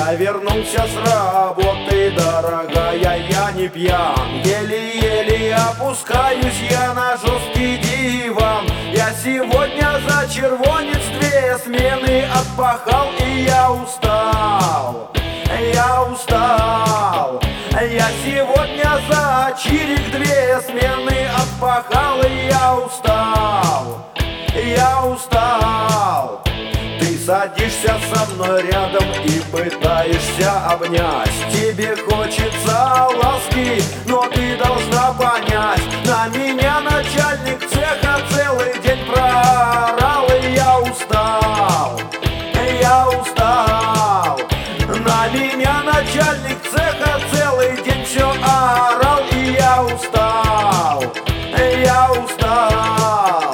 Я вернулся с работы, дорогая, я не пьян. Еле-еле опускаюсь я на жесткий диван. Я сегодня за червонец 2 смены отпахал, и я устал, я устал. Я сегодня за чирик 2 смены отпахал, и я устал, я устал. Ты садишься со мной рядом и пытаешься обнять. Тебе хочется ласки, но ты должна понять, на меня начальник цеха целый день проорал, и я устал, я устал. На меня начальник цеха целый день все орал, и я устал, я устал.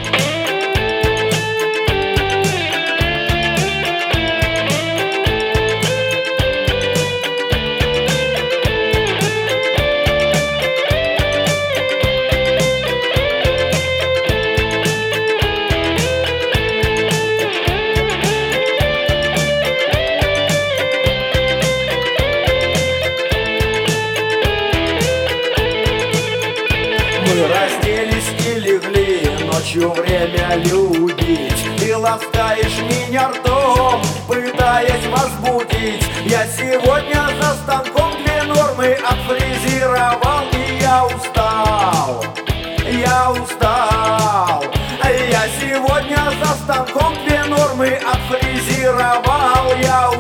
Мы разделись и легли ночью время любить. Ты ласкаешь меня ртом, пытаясь возбудить. Я сегодня за станком 2 нормы отфрезеровал, и я устал, я устал. Я сегодня за станком 2 нормы отфрезеровал, я устал.